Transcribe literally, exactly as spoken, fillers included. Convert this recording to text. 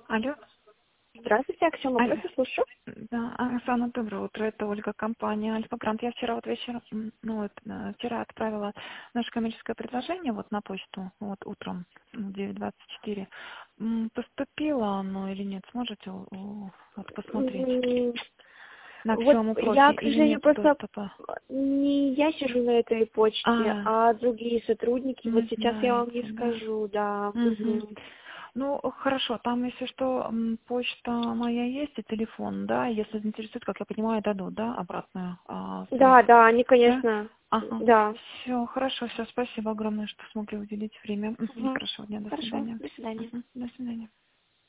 Алло. Здравствуйте, Аксиома Алло. Плюс, слушаю. Да, Оксана, доброе утро. Это Ольга, компания Альфа-Грант. Я вчера вот вечером, м, ну вот, э, вчера отправила наше коммерческое предложение вот на почту, вот утром, в девять двадцать четыре. М, Поступило оно или нет? Сможете у- у- вот посмотреть? М, На Вот Аксиому я, профи к или сожалению, нет просто доступа? не я сижу на этой почте, А, а другие сотрудники. Вот не сейчас я вам не знаете, да? скажу, да. Мгм. Мгм. Ну, хорошо, там, если что, м, почта моя есть и телефон, да, если заинтересует, как я понимаю, дадут, да, обратную а, связь, Да, да, они, да? конечно, Ага, да. все, хорошо, все, спасибо огромное, что смогли уделить время. Мгм. Мгм. Хорошего дня, до Хорошо, свидания. до свидания. Мгм. До свидания.